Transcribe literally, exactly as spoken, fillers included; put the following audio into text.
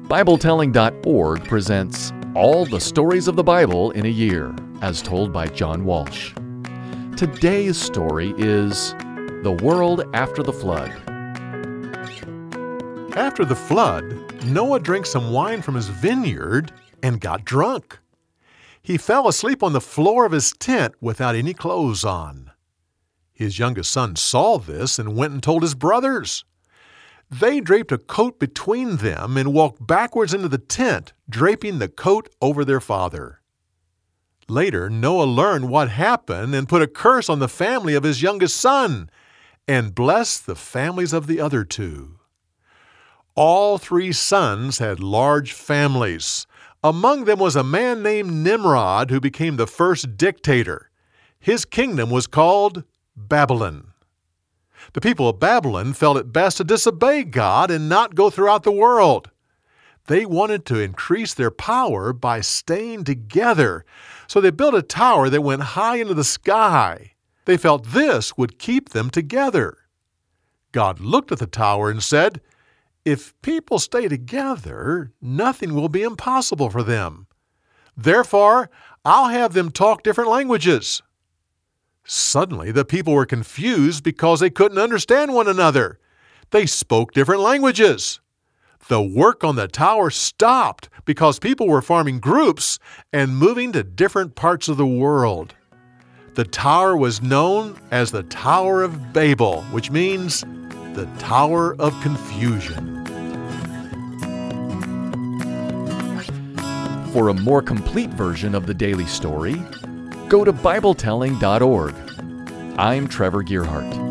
Bible Telling dot org presents All the Stories of the Bible in a Year, as told by John Walsh. Today's story is The World After the Flood. After the flood, Noah drank some wine from his vineyard and got drunk. He fell asleep on the floor of his tent without any clothes on. His youngest son saw this and went and told his brothers. They draped a coat between them and walked backwards into the tent, draping the coat over their father. Later, Noah learned what happened and put a curse on the family of his youngest son and blessed the families of the other two. All three sons had large families. Among them was a man named Nimrod who became the first dictator. His kingdom was called Babylon. The people of Babylon felt it best to disobey God and not go throughout the world. They wanted to increase their power by staying together, so they built a tower that went high into the sky. They felt this would keep them together. God looked at the tower and said, "If people stay together, nothing will be impossible for them. Therefore, I'll have them talk different languages." Suddenly, the people were confused because they couldn't understand one another. They spoke different languages. The work on the tower stopped because people were forming groups and moving to different parts of the world. The tower was known as the Tower of Babel, which means the Tower of Confusion. For a more complete version of the daily story, go to Bible Telling dot org. I'm Trevor Gearhart.